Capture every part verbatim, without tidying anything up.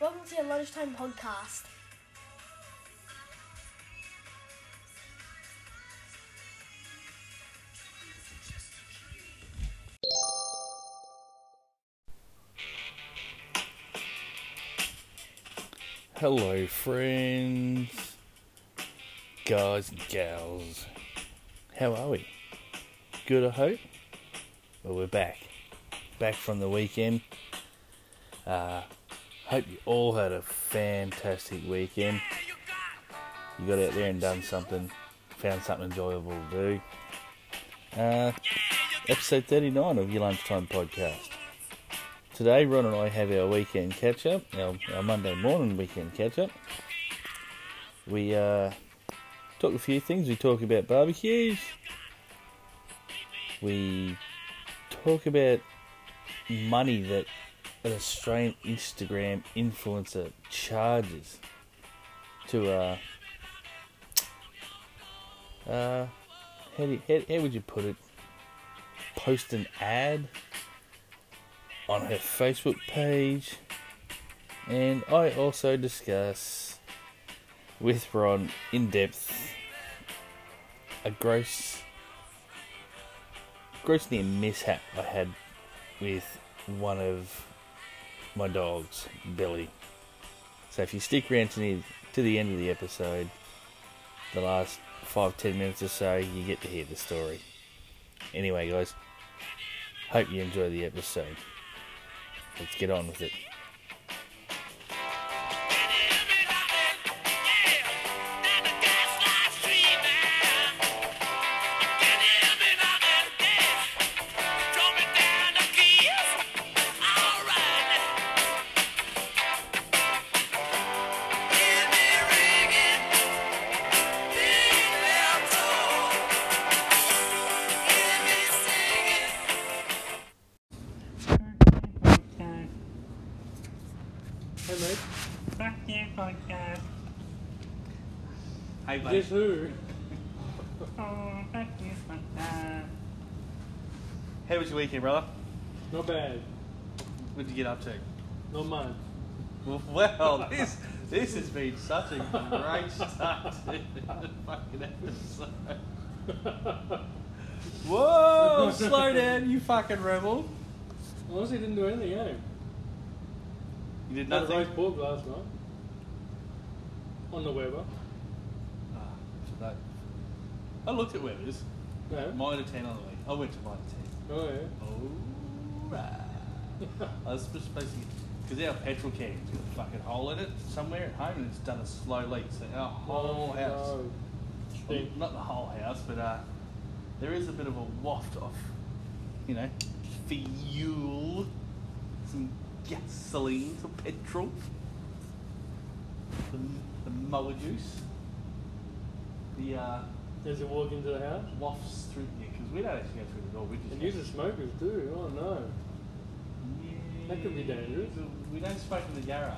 Welcome to your lunchtime podcast. Hello friends, guys and gals, how are we? Good, I hope? Well, we're back, back from the weekend. Uh, hope you all had a fantastic weekend. You got out there and done something, found something enjoyable to do. Uh, episode thirty-nine of Your Lunchtime Podcast. Today, Ron and I have our weekend catch-up, our, our Monday morning weekend catch-up. We uh, talk a few things. We talk about barbecues. We talk about money that an Australian Instagram influencer charges to, uh, uh, how, do you, how, how would you put it, post an ad on her Facebook page. And I also discuss with Ron in depth a gross gross near mishap I had with one of my dogs, Billy. So if you stick around to the, to the end of the episode, the last five ten minutes or so, you get to hear the story. Anyway guys, hope you enjoy the episode. Let's get on with it. Hey, mate. Guess who? How was your weekend, brother? Not bad. What did you get up to? Not much. Well, well this this has been such a great start to the fucking episode. Whoa! Slow down, you fucking rebel. Honestly, didn't do anything, eh? You did Had a nothing? roast pork last night. On the Weber. Ah, so that. I looked at Weber's. No. Mine to ten on the week. I went to mine to ten. Oh, yeah. Alright. I was supposed to, because our petrol can's got a fucking hole in it somewhere at home and it's done a slow leak. So our whole Oh, house, no. well, Stink. not the whole house, but uh, there is a bit of a waft of, you know, fuel, some gasoline, some petrol, the, the mower juice. The uh, As you walk into the house. wafts through, yeah, because we don't actually go through the door, we just And go- use the smokers too. Oh, no. That could be dangerous. We don't smoke in the garage.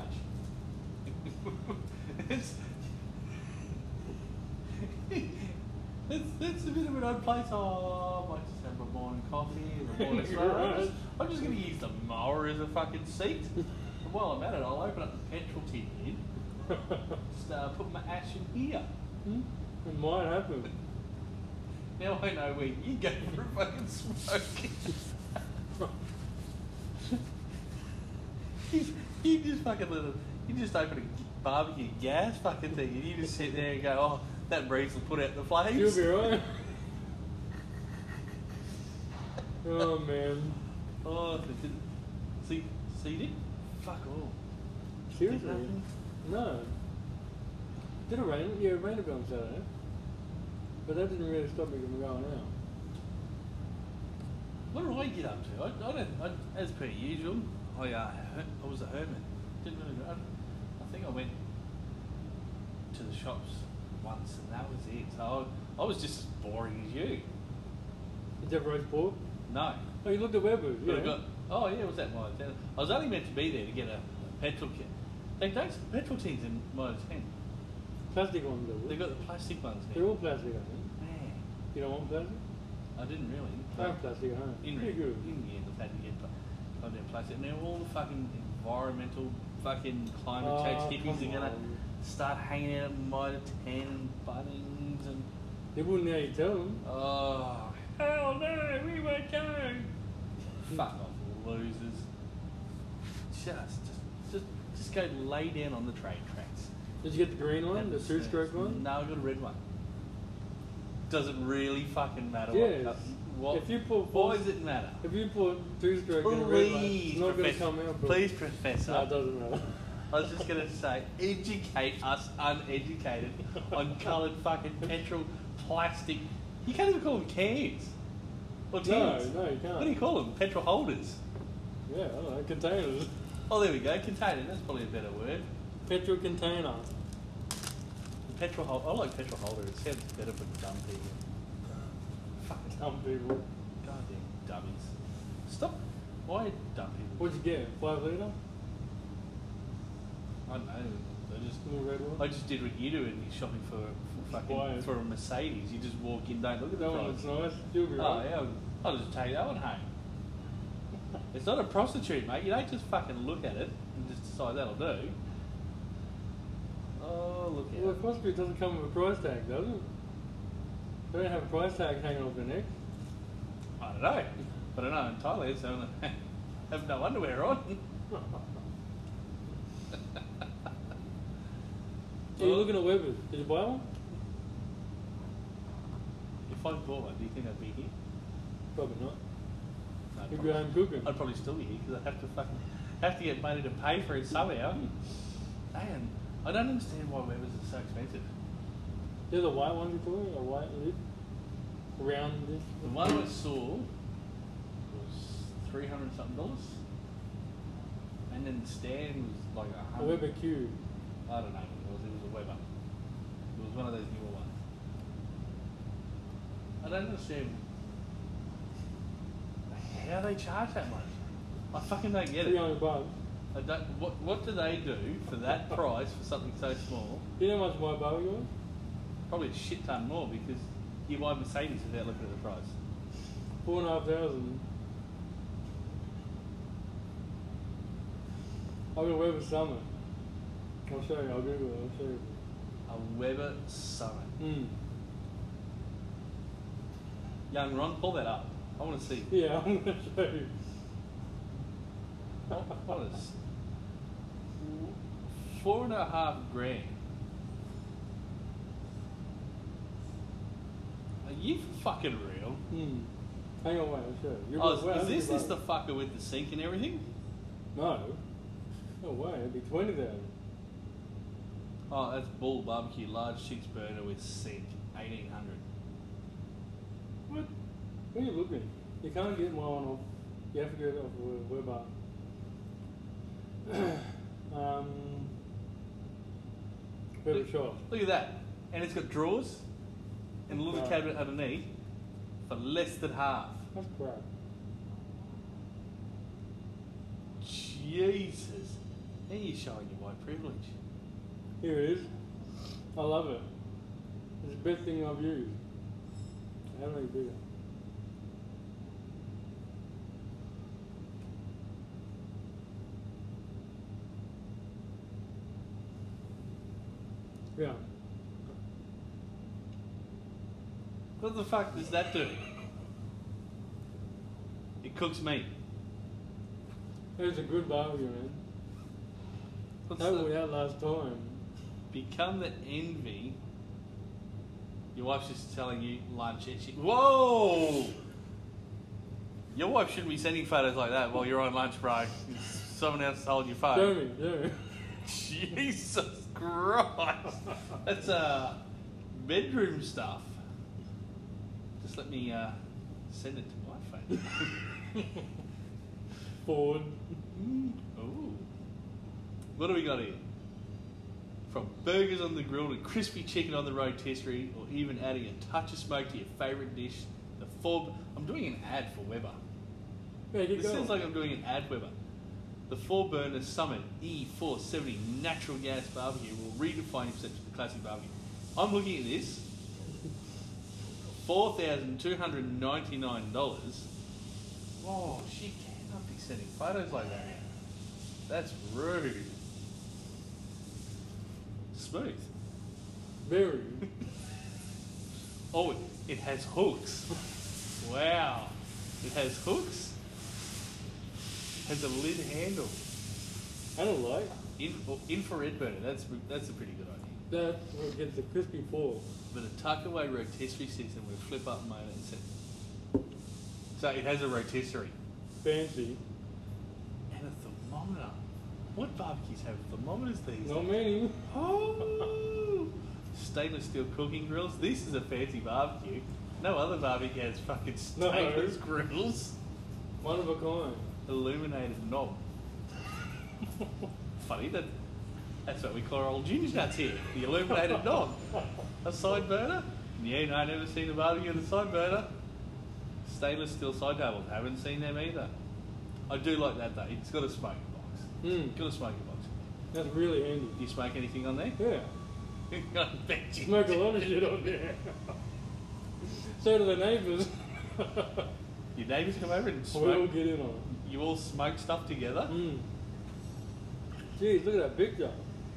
it's, it's, it's a bit of an odd place. Oh, I might just have my morning coffee and a morning You're smoke. I'm right. just, I'm just going to use the mower as a fucking seat. And while I'm at it, I'll open up the petrol tin here. Just uh, put my ash in here. Hmm? It might happen. Now I know where you go for fucking smoking. you, you just fucking little, you just open a barbecue gas fucking thing and you just sit there and go, oh, that breeze will put out the flames. You'll be right. Oh, man. Oh, it didn't. See, see, you did? Fuck all. Seriously? nothing? No. Did it rain? Yeah, it rained a bit on Saturday. But that didn't really stop me from going out. What did I get up to? I, I don't, I, as per usual, I, uh, her- I was a hermit. Didn't really, I, I think I went to the shops once and that was it. So I, I was just as boring as you. Did you have roast pork? No. Oh, you looked at Weber's, But yeah. I got, oh yeah, was that mine? I was only meant to be there to get a, a petrol kit. They don't, petrol tins in mine ten. Plastic ones, though. They've got the plastic ones They're here. all plastic, I think. Man, You don't want plastic? I didn't really. I have plastic at home. In, Pretty good. in the end, I've had to get pl- I've had plastic. And they're all the fucking environmental fucking climate Oh, change hippies come are gonna on. start hanging out at Mitre ten and Bunnings and They wouldn't know you tell them. oh hell no, we won't go. Fuck off, losers. Just, just, just, just go lay down on the train tracks. Did you get the green one, the And two stroke one? No, I got a red one. Does it really fucking matter? Yes. What, what, If you put why four- does it matter? If you put two stroke in a red one, Please, it's not going to Professor. come out. Bro. Please, Professor. No, it doesn't matter. I was just going to say, educate us uneducated on coloured fucking petrol, plastic. You can't even call them cans. Or No, tins. no, you can't. What do you call them? Petrol holders. Yeah, I don't know, containers. Oh, there we go. Container. That's probably a better word. Petrol container. Petrol holder. I like petrol holder. It sounds better for dumb people. Fucking Dumb people. goddamn dummies. Stop. Why dumb people? What'd you get? Five litre? I don't know. I just, Little red one? I just did what you do when you're shopping for, for fucking Why? for a Mercedes. You just walk in, don't look at the That one price. looks nice. You'll be Oh right. yeah, I'll, I'll just take that one home. It's not a prostitute, mate. You don't just fucking look at it and just decide that'll do. Oh, look Well, at the prostitute doesn't come with a price tag, does it? They don't have a price tag hanging off their neck. I don't know. But I know in Thailand, so they have no underwear on. Are you looking at Weber's? Did you buy one? If I bought one, do you think I'd be here? Probably not. No, You'd probably- be home cooking. I'd probably still be here because I'd have to fucking have to get money to pay for it somehow. Man, I don't understand why Weber's are so expensive. There's a white one before, a white lid. Round lid. The one I saw was three hundred something dollars, and then the stand was like a A hundred. Weber Q. I don't know what it was. It was a Weber. It was one of those newer ones. I don't understand how they charge that much. I fucking don't get Three it. hundred bucks. I don't, what what do they do for that price for something so small? Do you know how much my barbecue was? Probably a shit ton more because you buy Mercedes without looking at the price. Four and a half thousand. I've got a Weber Summit. I'll show you, I'll Google it, I'll show you. A Weber Summit. Hmm. Young Ron, pull that up. I want to see. Yeah, I'm going to show you. What, what is four and a half grand? Are you fucking real? Hmm. Hang on, wait, I'll show you. You're Oh, right, wait, is I'm this gonna this buy the it. fucker with the sink and everything? No. No way, it'd be twenty thousand. Oh, that's Bull Barbecue, large six burner with sink, eighteen hundred. What? Where are you looking? You can't get my one off. You have to get it off the Weber. um, Weber Look- shop. Look at that, and it's got drawers and a little No. cabinet underneath for less than half. That's crap. Jesus, now you're showing your white privilege. Here it is. I love it. It's the best thing I've used. How many bigger? Yeah. What the fuck does that do? It cooks meat. It's a good barbecue, man. What's That the- we had last time. Become the envy. Your wife's just telling you lunch and she. Whoa! Your wife shouldn't be sending photos like that while you're on lunch, bro. Someone else is holding your phone. Show me, show me. Jesus Christ! That's uh, bedroom stuff. Just let me uh, send it to my phone. Ford. Ooh. What do we got here? From burgers on the grill to crispy chicken on the rotisserie, or even adding a touch of smoke to your favourite dish, the four. I'm doing an ad for Weber. Yeah, keep This going. sounds like I'm doing an ad for Weber. The four burner Summit E four seventy natural gas barbecue will redefine your perception of the classic barbecue. I'm looking at this. four thousand two hundred ninety-nine dollars. Whoa, she cannot be sending photos like that. That's rude. Smooth. Very. Oh, it, it has hooks. Wow. It has hooks. Has a lid handle. I don't like. In, oh, infrared burner. That's that's a pretty good idea. That's what gets the crispy fall. But a tuck away rotisserie system with flip up motor and set. So it has a rotisserie Fancy. and a thermometer. What barbecues have thermometers these Not days? many. Oh, stainless steel cooking grills. This is a fancy barbecue. No other barbecue has fucking No. stainless grills. One of a kind. Illuminated knob. Funny that that's what we call our old ginger nuts here. The illuminated knob. A side burner? Yeah, no, I've never seen a barbecue with a side burner. Stainless steel side tables. Haven't seen them either. I do like that though. It's got a smoker box. Hmm. Got a smoker box. That's really handy. Do you smoke anything on there? Yeah. I bet you Smoke a do. lot of shit on there. So do the neighbours. Your neighbours come over and We all smoke. get in on it. You all smoke stuff together. Mm. Jeez, look at that picture.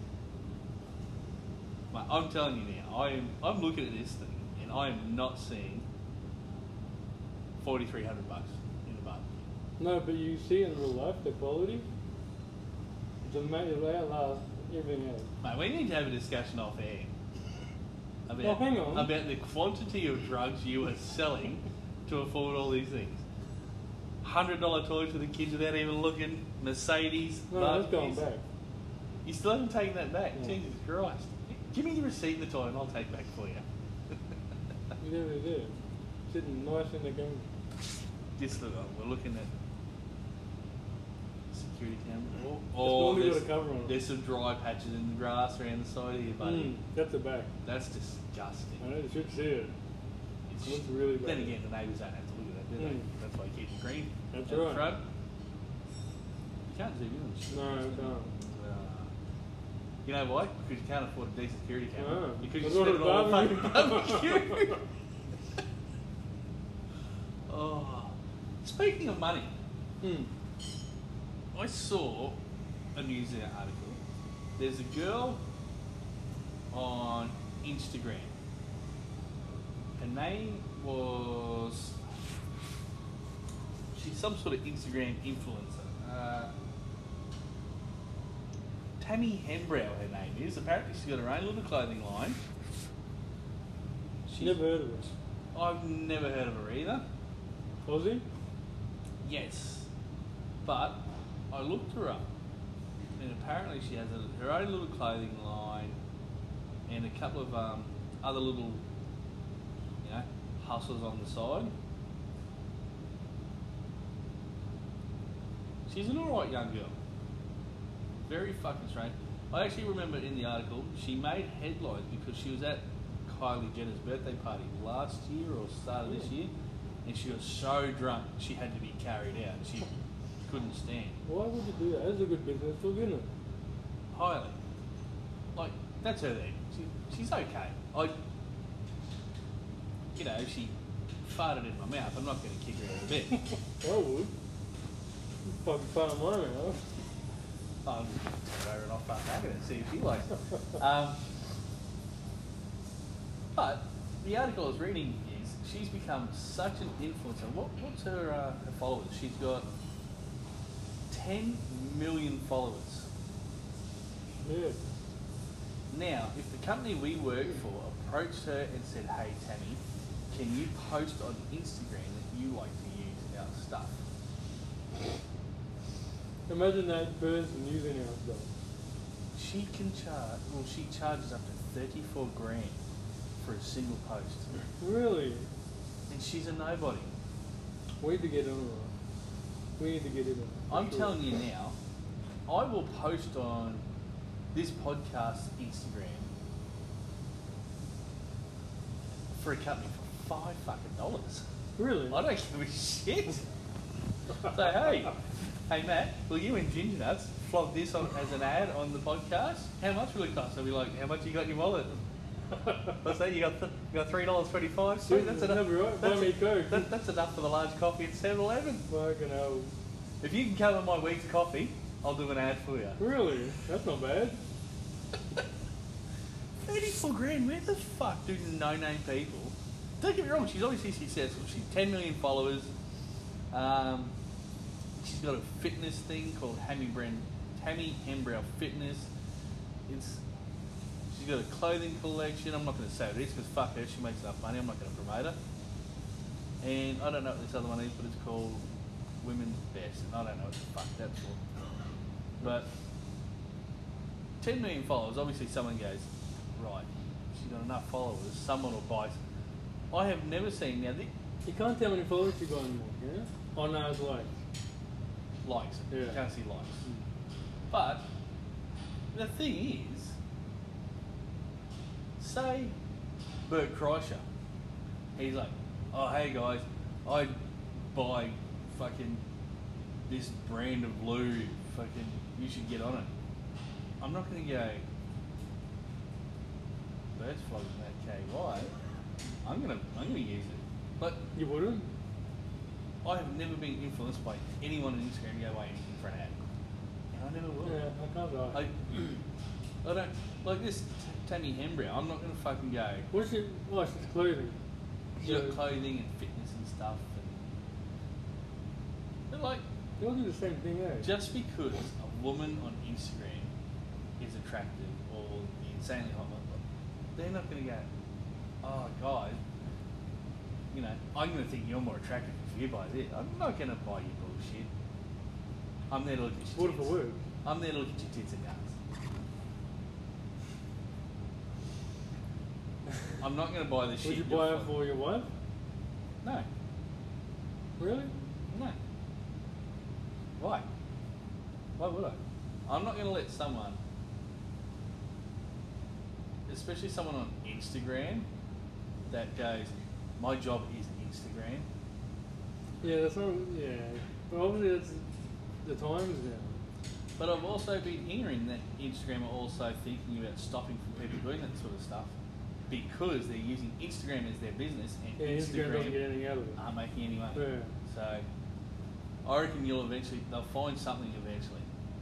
Mate, I'm telling you now, I am. I'm looking at this thing, and I am not seeing forty three hundred bucks in a barbecue. No, but you see in real life the quality. It's amazing. It outlasts everything else. Mate, we need to have a discussion off air about Oh, hang on. about the quantity of drugs you are selling to afford all these things. Hundred dollar toys for the kids without even looking. Mercedes. No, that's going barbecues. back. You still haven't taken that back. No. Jesus Christ! Give me the receipt of the toy, and I'll take back for you. You never did. Sitting nice in the game. Just look, we're looking at security camera. Oh, It's oh normally there's, got a cover on it. there's some dry patches in the grass around the side here, buddy. Mm, that's the back. That's disgusting. I know you should see it. It's It looks really bad. Then again, the neighbours don't have to look at that, do they? Mm. That's why you keep it green. That's at the right. front. You can't zoom in on shit. No, I can't. Uh, you know why? Because you can't afford a decent security camera. Ah, because you that's what spend it all on it's fucking barbecue. barbecue. Oh, speaking of money, Hmm. I saw a news article. There's a girl on Instagram. Her name was. She's some sort of Instagram influencer. Uh, Tammy Hembrow, her name is. Apparently, she's got her own little clothing line. She's, Never heard of it. I've never heard of her either. Aussie? Yes, but I looked her up, and apparently she has a, her own little clothing line, and a couple of um, other little, you know, hustles on the side. She's an alright young girl. Very fucking strange. I actually remember in the article she made headlines because she was at Kylie Jenner's birthday party last year or start of this year, and she was so drunk she had to be carried out. She couldn't stand. Why would you do that? That's a good business tool, isn't it? Highly. Like, that's her thing. She, she's okay. I, you know, if she farted in my mouth, I'm not going to kick her out of bed. I would. Fucking fun of mine, huh? I'm just going to go over and I'll fart back at her and see if she likes it. Um, but the article I was reading is she's become such an influencer. What, what's her, uh, her followers? She's got ten million followers. Yeah. Now, if the company we work for approached her and said, "Hey Tammy, can you post on Instagram that you like to use our stuff?" Imagine that person using our stuff. She can charge, well, she charges up to thirty-four grand for a single post. Really? And she's a nobody. We need to get on it. We need to get in it. I'm telling you now, I will post on this podcast Instagram for a company for five fucking dollars. Really? I don't give a shit. So hey, hey Matt, will you and Ginger Nuts flog this on as an ad on the podcast? How much will it cost? I'll be like, how much you got in your wallet? What's that? You got th- you got three dollars twenty five. Sweet, that's enough. That'd be right. Buy That's, me a Coke. that, that's enough for the large coffee at seven eleven. Fucking hell. If you can cover my week's coffee, I'll do an ad for you. Really? That's not bad. thirty-four grand, where the fuck do no-name people... Don't get me wrong, she's obviously successful. She's ten million followers. Um, she's got a fitness thing called Hammy Brand, Tammy Hembrow Fitness. It's She's got a clothing collection. I'm not going to say what it is because fuck her, she makes enough money. I'm not going to promote her. And I don't know what this other one is, but it's called Women's Best. And I don't know what the fuck that's for. But ten million followers, obviously someone goes, right, she's got enough followers, someone will buy. I have never seen, now, the You can't tell how many followers you got anymore, yeah? Oh no, it's likes. likes, Yeah. you can't see likes. But the thing is, say Bert Kreischer, he's like, oh hey guys, I buy fucking this brand of glue, fucking, you should get on it. I'm not going to go, Bert's flogging that K Y, I'm going to I'm gonna use it. But You wouldn't? I have never been influenced by anyone on Instagram to go away anything for an ad. And I never will. Yeah, I can't lie. I, I don't, like this T- Tammy Hembrow, I'm not going to fucking go, What's your, oh, it's just clothing. she's got Yeah. clothing and fitness and stuff. And, but like, They all do the same thing, eh? just because a woman on Instagram is attractive or insanely hot, they're not going to go, oh, guys, you know, I'm going to think you're more attractive if you buy this. I'm not going to buy your bullshit. I'm there to look at your What if tits. it works? I'm there to look at your tits and guns. I'm not going to buy the shit. Would you you're buy it fucking- for your wife? No, Really? no. Why? Why would I? I'm not going to let someone, especially someone on Instagram, that goes, my job is Instagram. Yeah, that's not, yeah. But obviously that's the times now. But I've also been hearing that Instagram are also thinking about stopping from people doing that sort of stuff because they're using Instagram as their business and Yeah, Instagram doesn't get Instagram anything out of it. aren't making any money. Yeah. So I reckon you'll eventually, they'll find something eventually.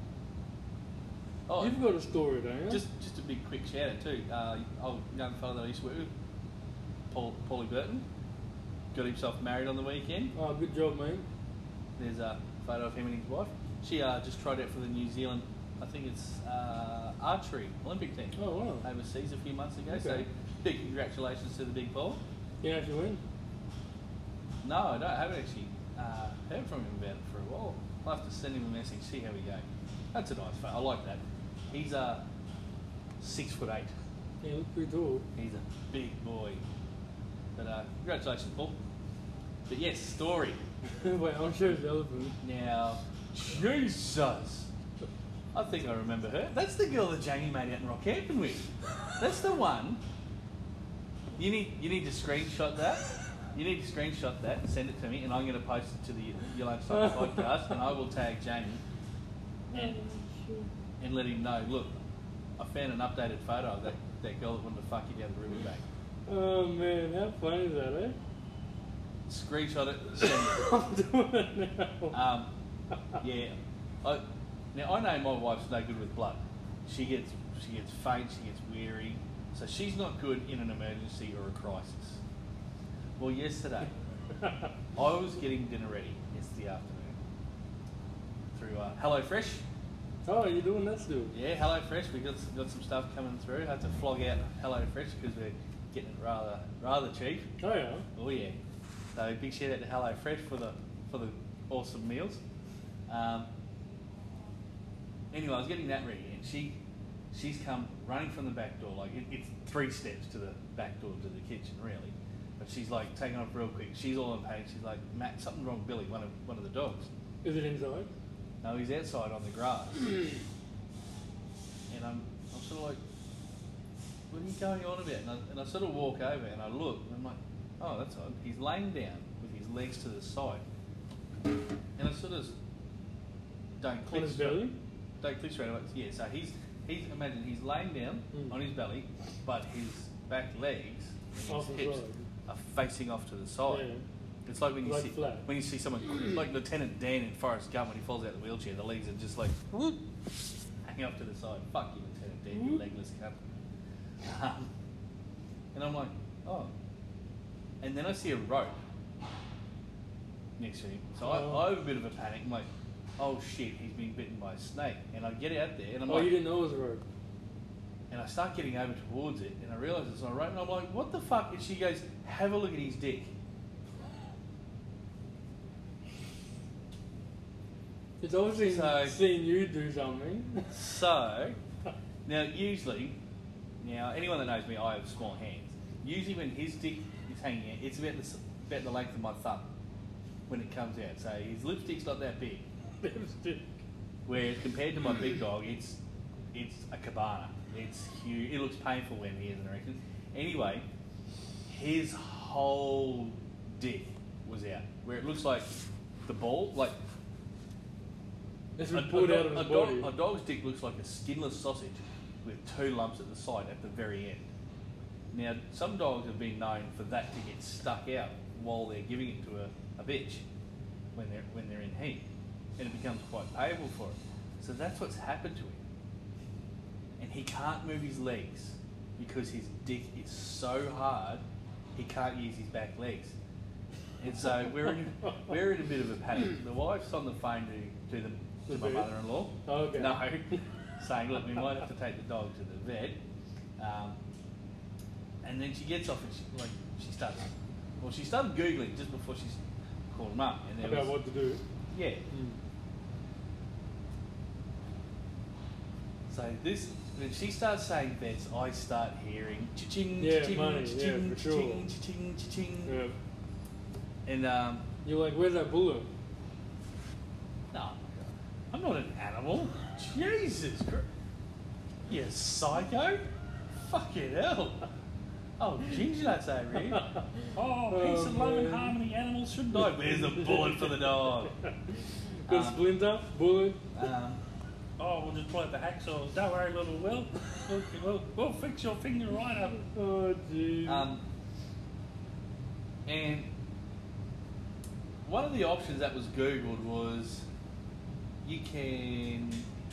Oh, You've got a story, don't you? just just a big quick shout out too. Uh, old young fella that I used to work with, Paul Paulie Burton, got himself married on the weekend. Oh, good job, mate. There's a photo of him and his wife. She uh, just tried out for the New Zealand, I think it's uh, archery Olympic team Oh, wow. overseas a few months ago. So Okay. big congratulations to the big Paul. You know if you win? No, I don't. I haven't actually uh, heard from him about it for a while. I'll have to send him a message, see how we go. That's a nice photo. I like that. He's uh, six foot eight. Yeah, look pretty tall. He's a big boy. But uh, congratulations, Paul. But yes, story. Wait, I'll show you the elephant. Now, Jesus. I think I remember her. That's the girl that Jamie made out in Rockhampton with. That's the one. You need you need to screenshot that. You need to screenshot that and send it to me, and I'm going to post it to the Your Lunchtime podcast, and I will tag Jamie and and let him know. Look, I found an updated photo of that, that girl that wanted to fuck you down the riverbank. Oh man, how funny is that, eh? Screenshot it, send it. I'm doing it now. Um, yeah. I, now I know my wife's no good with blood. She gets she gets faint, she gets weary, so she's not good in an emergency or a crisis. Well, yesterday I was getting dinner ready yesterday afternoon through uh, HelloFresh. Oh, you're doing that still? Yeah, HelloFresh. We got s- got some stuff coming through. Had to flog out HelloFresh because we're getting it rather rather cheap. Oh yeah. Oh yeah. So big shout out to HelloFresh for the for the awesome meals. Um, anyway, I was getting that ready, and she she's come running from the back door. Like it, it's three steps to the back door to the kitchen, really. But she's like taking off real quick. She's all in pain. She's like, Matt, something wrong with Billy, one of one of the dogs. Is it inside? No, he's outside on the grass. And I'm I'm sort of like, what are you going on about? And I, and I sort of walk over and I look and I'm like, oh, that's odd. He's laying down with his legs to the side. And I sort of don't click. On his straight- belly? Don't click straight away. Yeah, so he's, he's imagine he's laying down Mm. on his belly, but his back legs and Off his the hips side. are facing off to the side. Yeah. It's like when you Like see flat. when you see someone like Lieutenant Dan in Forrest Gump when he falls out of the wheelchair, the legs are just like whoop, hanging off to the side. Fuck you, Lieutenant Dan, you legless cunt. Um, and I'm like, oh. And then I see a rope next to him. So Oh. I, I have a bit of a panic. I'm like, oh shit, he's been bitten by a snake. And I get out there and I'm Oh, like, you didn't know it was a rope. and I start getting over towards it, and I realise it's not a rope, and I'm like, what the fuck? And she goes, have a look at his dick. It's obviously So- seen you do something. So, now usually, now anyone that knows me, I have small hands. Usually when his dick is hanging out, it's about the, s- about the length of my thumb when it comes out. So his lipstick's not that big. Lipstick. Whereas compared to my big dog, it's it's a cabana. It's huge. It looks painful when he is an erection. Anyway, his whole dick was out, where it looks like the ball, like It's a, been a, pulled out dog- of a, his dog, body. a dog's dick looks like a skinless sausage with two lumps at the side at the very end. Now, some dogs have been known for that to get stuck out while they're giving it to a, a bitch when they're when they're in heat, and it becomes quite painful for it. So that's what's happened to him, and he can't move his legs because his dick is so hard he can't use his back legs. And so we're in, we're in a bit of a panic. The wife's on the phone to, to, the, The to my vet? mother-in-law. Okay. No, saying, look, we might have to take the dog to the vet. Um, and then she gets off and she, like, she starts, well, she started Googling just before she called him up. And there About was, what to do. yeah. Mm. So this, when she starts saying vets, I start hearing cha-ching, Yeah, cha-ching, money, cha-ching, yeah, for sure. cha-ching, cha-ching, cha-ching. Yeah. And, um, You're like, where's that bullet? no, I'm not an animal. Jesus Christ. You psycho? Fucking hell. Oh, ginger nuts over here. Oh, peace Oh, and love and man. harmony, animals should die. Where's the bullet for the dog? Got a Um, splinter, bullet. Um, Oh, we'll just pull out the hacksaws. Don't worry, little Will. We'll, we'll, we'll fix your finger right up. Oh, jeez. um, and one of the options that was Googled was you can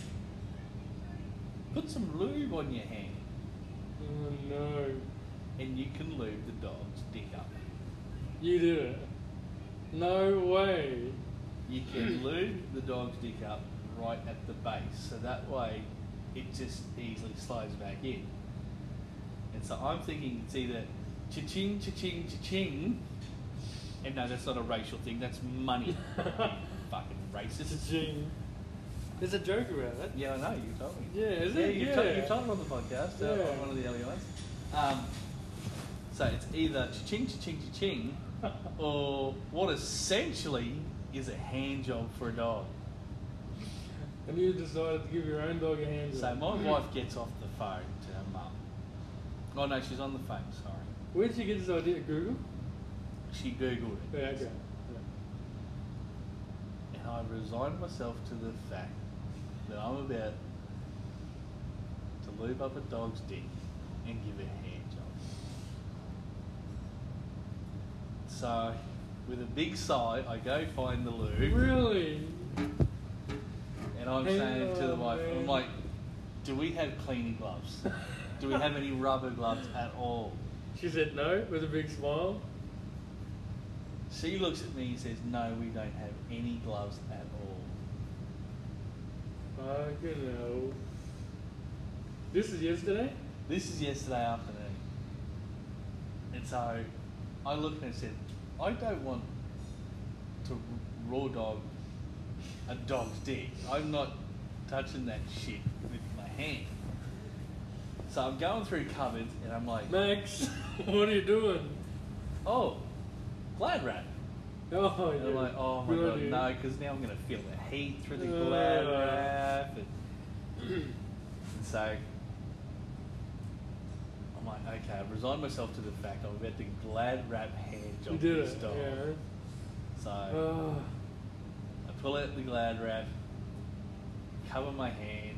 put some lube on your hand Oh, no. and you can lube the dog's dick up. You did it. No way. You can lube the dog's dick up right at the base, so that way it just easily slides back in. And so I'm thinking it's either cha-ching, cha-ching, cha-ching, and no, that's not a racial thing, that's money. You fucking racist. Cha-ching. There's a joke about that. Yeah, I know, you told me. Yeah, is yeah, it? You've, Yeah. to- you've told it on the podcast, uh, Yeah. on one of the earlier ones. Um, so it's either cha-ching, cha-ching, cha-ching, or what essentially is a hand job for a dog. And you decided to give your own dog a hand So job. my wife gets off the phone to her mum. Oh no, she's on the phone, sorry. Where did you get this idea? Google? She Googled it. Yeah, okay. And I resigned myself to the fact that I'm about to lube up a dog's dick and give it a hand job. So, with a big sigh, I go find the lube. Really? And I'm Hang saying to the on, wife, I'm man. like, do we have cleaning gloves? Do we have any rubber gloves at all? She said no with a big smile. She looks at me and says, no, we don't have any gloves at all. Fucking hell. This is yesterday? This is yesterday afternoon. And so I looked and said, I don't want to raw dog a dog's dick. I'm not touching that shit with my hand. So I'm going through cupboards and I'm like, Max, what are you doing? oh, Glad wrap. Oh, And yeah. I'm like, oh my Good god, idea. no, because now I'm going to feel the heat through the Uh. Glad wrap. And, and so I'm like, okay, I've resigned myself to the fact I'm about to Glad wrap hand You job did this it. dog. Yeah. So Oh. I pull out the Glad wrap, cover my hand,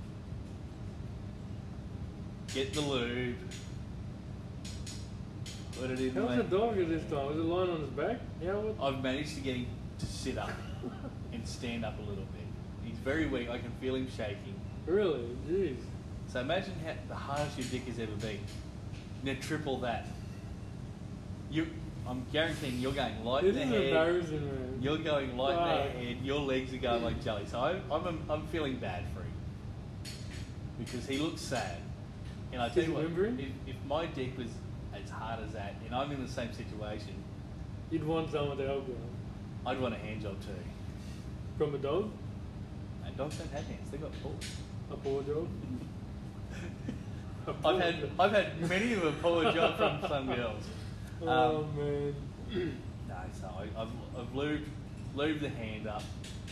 get the lube, Put it in, How's mate. the dog at this time? Was it lying on his back? Yeah, what? I've managed to get him to sit up and stand up a little bit. He's very weak. I can feel him shaking. Really? Jeez. So imagine how the hardest your dick has ever been. Now triple that. You, I'm guaranteeing you're going light This in is the head. embarrassing, man. You're going light Fuck. in the head. Your legs are going like jelly. So I, I'm, I'm feeling bad for him because he looks sad. And I tell Is you he what, whimpering? if, if my dick was as hard as that, and I'm in the same situation, You'd want someone to help you. I'd want a hand job too. From a dog? And dogs don't have hands; they got paws. A paw job? A I've paw had job. I've had many of a poor job from some girls. Oh, Um, man. No, so I, I've I've lubed, lubed the hand up.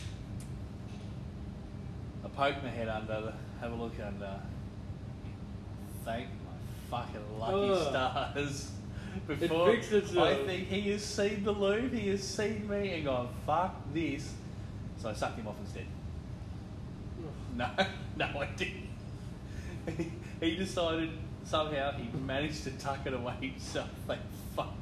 I poked my head under, have a look under. Thank my fucking lucky Ugh. stars. Before fixed itself. I think he has seen the lube, he has seen me and gone, fuck this. So I sucked him off instead. No, no, I didn't. He, he decided somehow he managed to tuck it away himself. Like, fuck.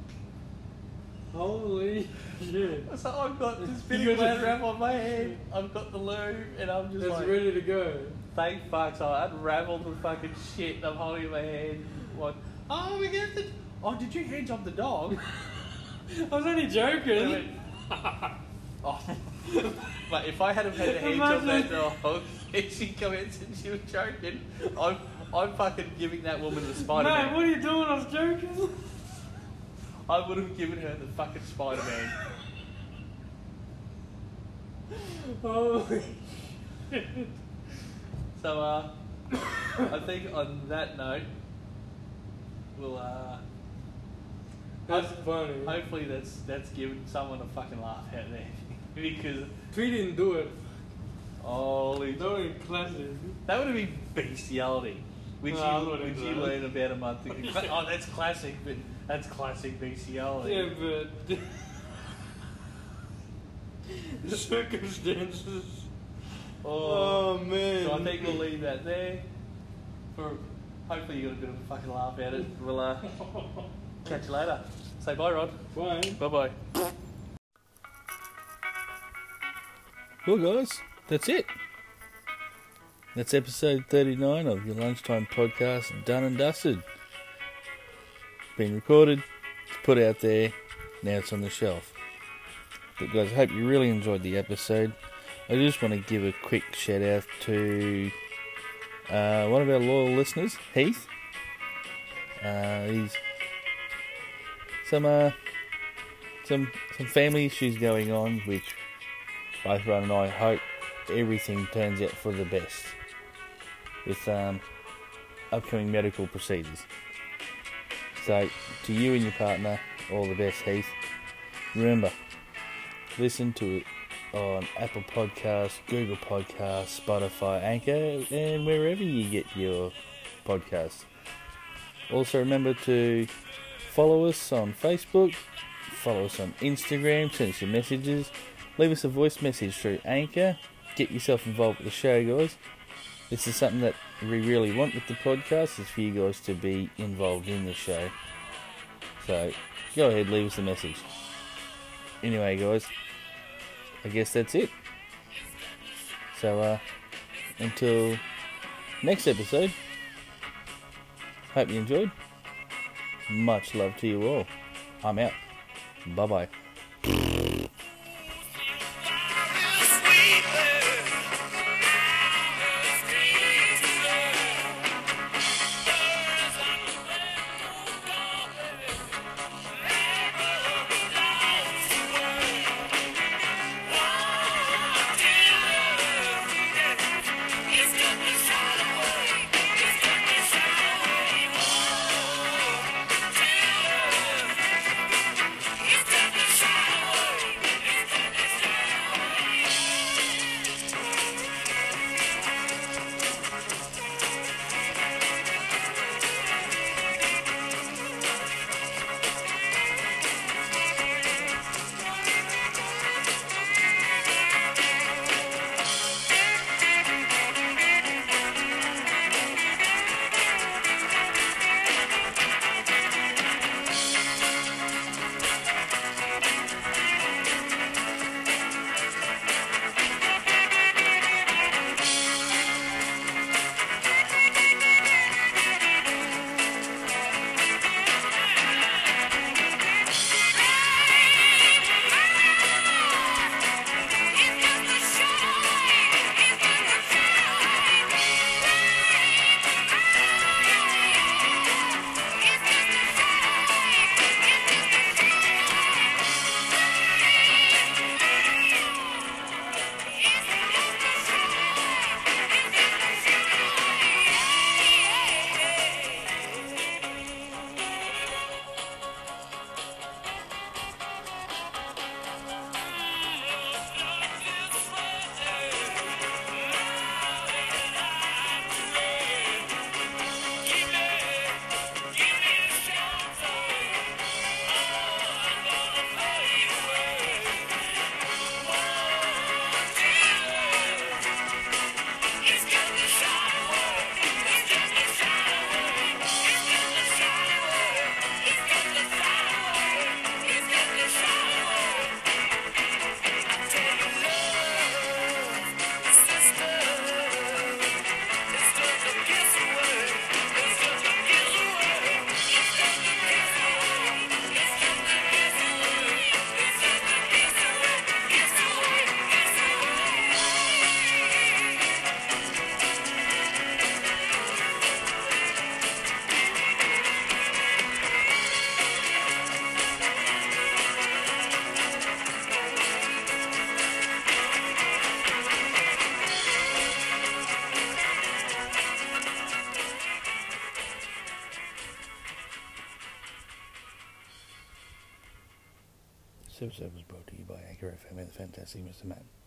Holy shit. So I've got this You spinning got blade the- wrap on my head, I've got the lube, and I'm just It's like, ready to go. thank fuck. So I unraveled the fucking shit and I'm holding it in my hand. Like, oh, we get the. Oh, did you hand job the dog? I was only And I joking. went, oh. But if I hadn't had a hand job that dog, and she comments and she was joking, I'm, I'm fucking giving that woman the Spider Man, Man. what are you doing? I was joking. I would have given her the fucking Spider Man. Holy shit. So, uh, I think on that note, we'll, uh, That's funny. hopefully that's that's given someone a fucking laugh out there. Because, We didn't do it. holy, That would be classic. that would have been bestiality. Which No, I you, wouldn't which do you that. learned about a month ago. Oh, that's classic, but that's classic bestiality. Yeah, but the circumstances. Oh, Oh, man. So I think we'll leave that there. For hopefully you got a bit of a fucking laugh at it. We'll uh, catch you later. Say bye, Rod. Why? Bye bye. Well, guys, that's it. That's episode thirty-nine of your Lunchtime Podcast, done and dusted. Been recorded, it's put out there, now it's on the shelf. But guys, I hope you really enjoyed the episode. I just want to give a quick shout out to uh, one of our loyal listeners, Heath. Uh, he's some uh, some some family issues going on, which both Ron and I hope everything turns out for the best with um, upcoming medical procedures. So, to you and your partner, all the best, Heath. Remember, listen to it on Apple Podcasts, Google Podcasts, Spotify, Anchor, and wherever you get your podcasts. Also, remember to follow us on Facebook, follow us on Instagram, send us your messages, leave us a voice message through Anchor. Get yourself involved with the show, guys. This is something that we really want with the podcast, is for you guys to be involved in the show. So, go ahead, leave us a message. Anyway, guys, I guess that's it. So, uh, until next episode, hope you enjoyed. Much love to you all. I'm out. Bye-bye. It's This episode was brought to you by Anchor F M and the fantastic Mister Matt.